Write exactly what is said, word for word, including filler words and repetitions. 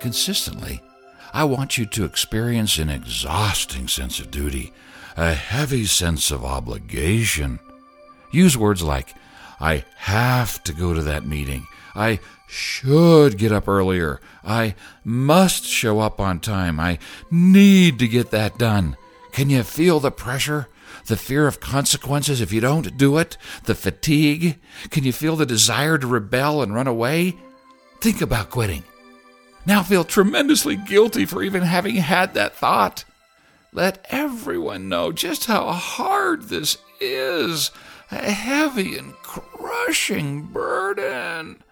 consistently. I want you to experience an exhausting sense of duty, a heavy sense of obligation. Use words like, I have to go to that meeting. I should get up earlier. I must show up on time. I need to get that done. Can you feel the pressure? The fear of consequences if you don't do it? The fatigue? Can you feel the desire to rebel and run away? Think about quitting. Now feel tremendously guilty for even having had that thought. Let everyone know just how hard this is. A heavy and crushing burden.